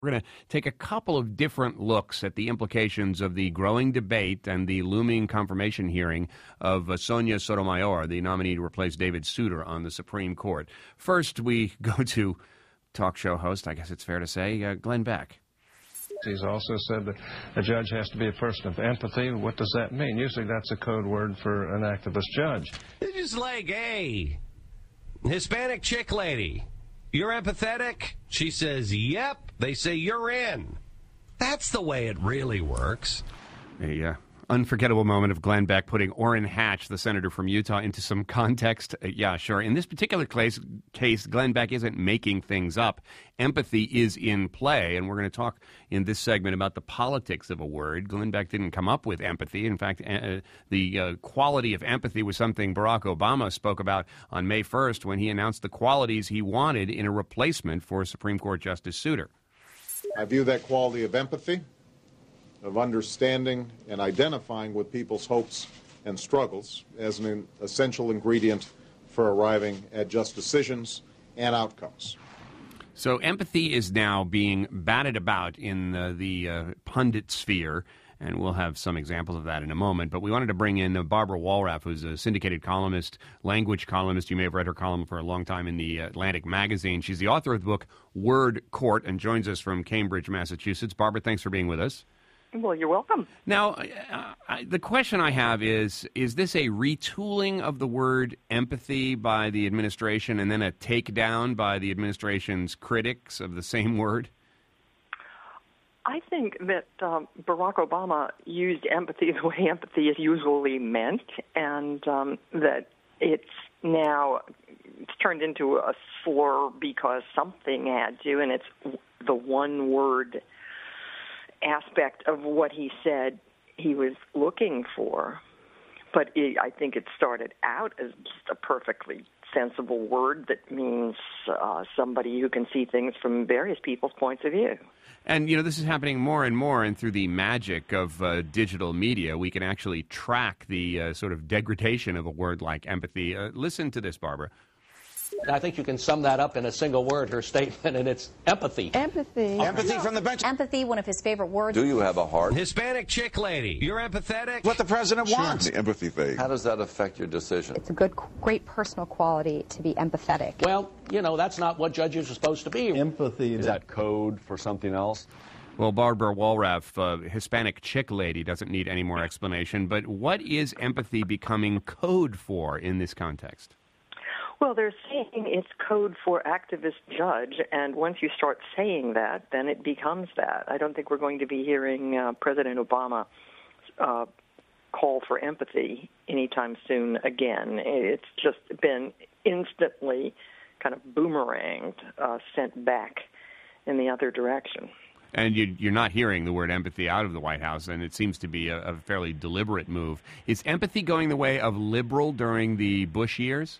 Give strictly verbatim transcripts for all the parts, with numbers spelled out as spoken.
We're going to take a couple of different looks at the implications of the growing debate and the looming confirmation hearing of uh, Sonia Sotomayor, the nominee to replace David Souter on the Supreme Court. First, we go to talk show host, I guess it's fair to say, uh, Glenn Beck. He's also said that a judge has to be a person of empathy. What does that mean? Usually that's a code word for an activist judge. It's just like, hey, Hispanic chick lady, you're empathetic? She says, yep. They say you're in. That's the way it really works. A uh, unforgettable moment of Glenn Beck putting Orrin Hatch, the senator from Utah, into some context. Uh, yeah, sure. In this particular case, case, Glenn Beck isn't making things up. Empathy is in play, and we're going to talk in this segment about the politics of a word. Glenn Beck didn't come up with empathy. In fact, uh, the uh, quality of empathy was something Barack Obama spoke about on May first when he announced the qualities he wanted in a replacement for Supreme Court Justice Souter. I view that quality of empathy, of understanding and identifying with people's hopes and struggles as an essential ingredient for arriving at just decisions and outcomes. So empathy is now being batted about in uh, the uh, pundit sphere, and we'll have some examples of that in a moment. But we wanted to bring in uh, Barbara Walraff, who's a syndicated columnist, language columnist. You may have read her column for a long time in the Atlantic magazine. She's the author of the book Word Court and joins us from Cambridge, Massachusetts. Barbara, thanks for being with us. Well, you're welcome. Now, uh, I, the question I have is, is this a retooling of the word empathy by the administration and then a takedown by the administration's critics of the same word? I think that um, Barack Obama used empathy the way empathy is usually meant, and um, that it's now it's turned into a slur because something had to, and it's the one word aspect of what he said he was looking for. But it, I think it started out as just a perfectly sensible word that means uh, somebody who can see things from various people's points of view. And, you know, this is happening more and more, and through the magic of uh, digital media, we can actually track the uh, sort of degradation of a word like empathy. Uh, listen to this, Barbara. I think you can sum that up in a single word, her statement, and it's empathy. Empathy. Empathy from the bench. Empathy, one of his favorite words. Do you have a heart? Hispanic chick lady, you're empathetic? What the president sure. wants. The empathy thing. How does that affect your decision? It's a good, great personal quality to be empathetic. Well, you know, that's not what judges are supposed to be. Empathy. Is that code for something else? Well, Barbara Walraff, uh, Hispanic chick lady, doesn't need any more explanation. But what is empathy becoming code for in this context? Well, they're saying it's code for activist judge, and once you start saying that, then it becomes that. I don't think we're going to be hearing uh, President Obama uh, call for empathy anytime soon again. It's just been instantly kind of boomeranged, uh, sent back in the other direction. And you, you're not hearing the word empathy out of the White House, and it seems to be a, a fairly deliberate move. Is empathy going the way of liberal during the Bush years?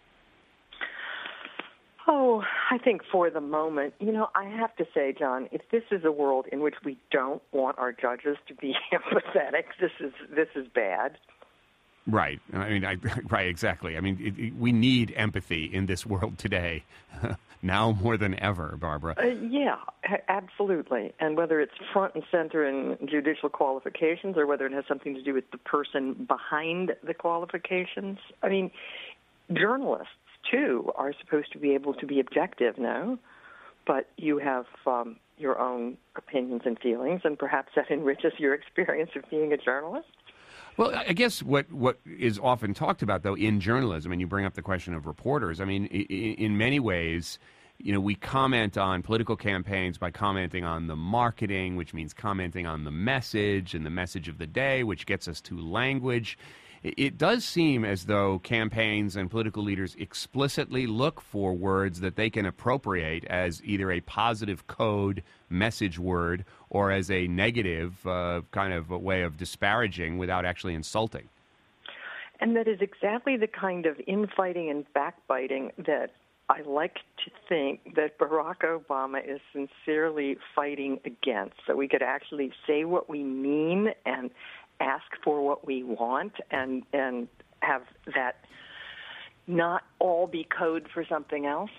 Oh, I think for the moment, you know, I have to say, John, if this is a world in which we don't want our judges to be empathetic, this is this is bad. Right. I mean, I, right, exactly. I mean, it, it, we need empathy in this world today, now more than ever, Barbara. Uh, yeah, absolutely. And whether it's front and center in judicial qualifications or whether it has something to do with the person behind the qualifications, I mean, journalists, too, are supposed to be able to be objective, no? But you have um, your own opinions and feelings, and perhaps that enriches your experience of being a journalist. Well, I guess what, what is often talked about, though, in journalism, and you bring up the question of reporters, I mean, in, in many ways, you know, we comment on political campaigns by commenting on the marketing, which means commenting on the message and the message of the day, which gets us to language. It does seem as though campaigns and political leaders explicitly look for words that they can appropriate as either a positive code message word or as a negative uh, kind of a way of disparaging without actually insulting. And that is exactly the kind of infighting and backbiting that I like to think that Barack Obama is sincerely fighting against, so we could actually say what we mean and ask for what we want and and have that not all be code for something else.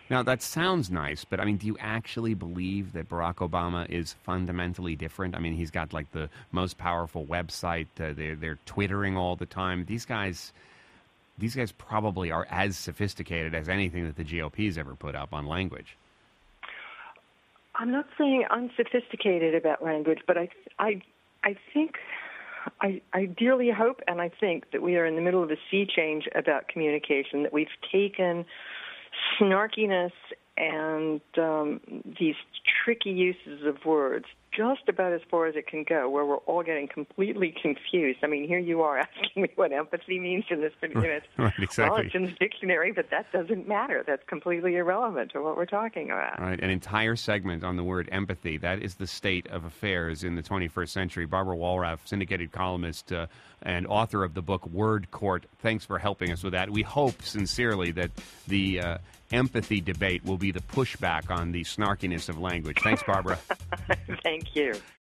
Now, that sounds nice, but, I mean, do you actually believe that Barack Obama is fundamentally different? I mean, he's got, like, the most powerful website. Uh, they're, they're Twittering all the time. These guys, these guys probably are as sophisticated as anything that the G O P's ever put up on language. I'm not saying unsophisticated about language, but I, I, I think, I, I dearly hope and I think that we are in the middle of a sea change about communication, that we've taken snarkiness and um, these tricky uses of words just about as far as it can go, where we're all getting completely confused. I mean, here you are asking me what empathy means in this minute. Right, exactly. Well, it's in the dictionary, but that doesn't matter. That's completely irrelevant to what we're talking about. Right, an entire segment on the word empathy. That is the state of affairs in the twenty-first century. Barbara Walraff, syndicated columnist uh, and author of the book Word Court. Thanks for helping us with that. We hope sincerely that the uh, empathy debate will be the pushback on the snarkiness of language. Thanks, Barbara. Thank you.